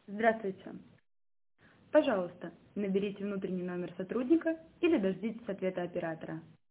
Здравствуйте. Пожалуйста, наберите внутренний номер сотрудника или дождитесь ответа оператора.